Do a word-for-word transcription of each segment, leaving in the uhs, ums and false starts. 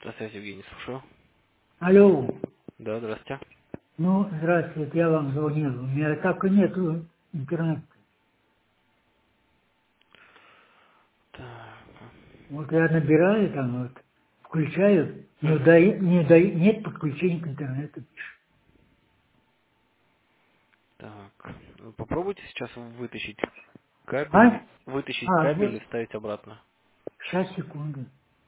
Здравствуйте, Евгений, слушаю. Алло, Да, здравствуйте. ну, здравствуйте, я вам звонил. У меня так и нету интернета. Так, Вот я набираю там, вот, включаю, не угу. удаю, не удаю, нет подключения к интернету. Так, ну, попробуйте сейчас вытащить А? кабель, вытащить А, кабель вот, и вставить обратно. сейчас, секунду.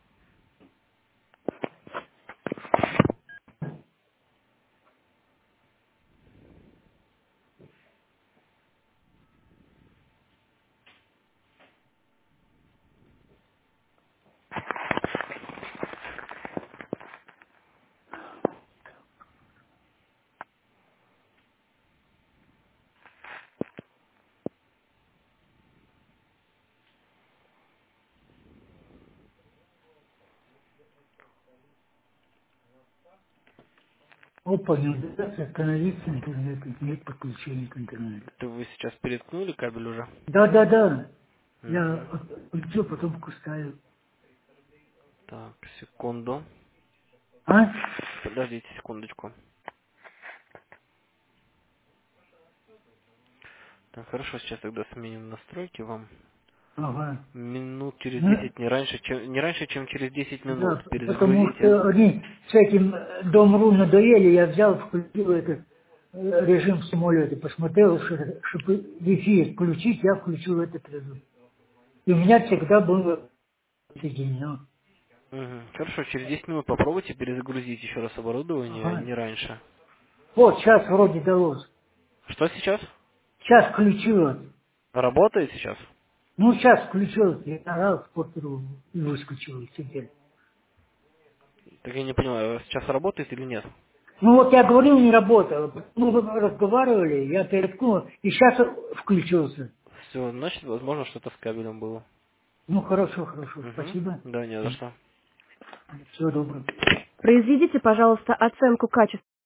Опа, не удается остановиться интернет, нет подключения к интернету. Это вы сейчас переткнули кабель уже? Да-да-да, я Угу. включил, потом поставил. Так, секунду. А? Подождите секундочку. Так, хорошо, сейчас тогда сменим настройки вам. Ага. Минут через Ну, десять, не раньше, чем не раньше, чем через десять минут да, потому перезагрузите. что они с этим э, Дом.ру надоели, я взял, включил этот э, режим самолета, посмотрел, что, чтобы Wi-Fi включить, я включил этот режим. И у меня всегда было соединено. Угу. Хорошо, через десять минут попробуйте перезагрузить еще раз оборудование, Ага. не раньше. Вот, сейчас вроде далось. Что сейчас? Сейчас включилось. Работает сейчас? Ну, сейчас включилось, я нажал спорту и выскочил теперь. Так я не понимаю, сейчас работает или нет? Ну вот я говорил, не работало. Мы разговаривали, я переткнул, и сейчас включился. Все, значит, возможно, что-то с кабелем было. Ну, хорошо, хорошо, Угу. спасибо. Да, не за что. Всего доброго. Произведите, пожалуйста, оценку качества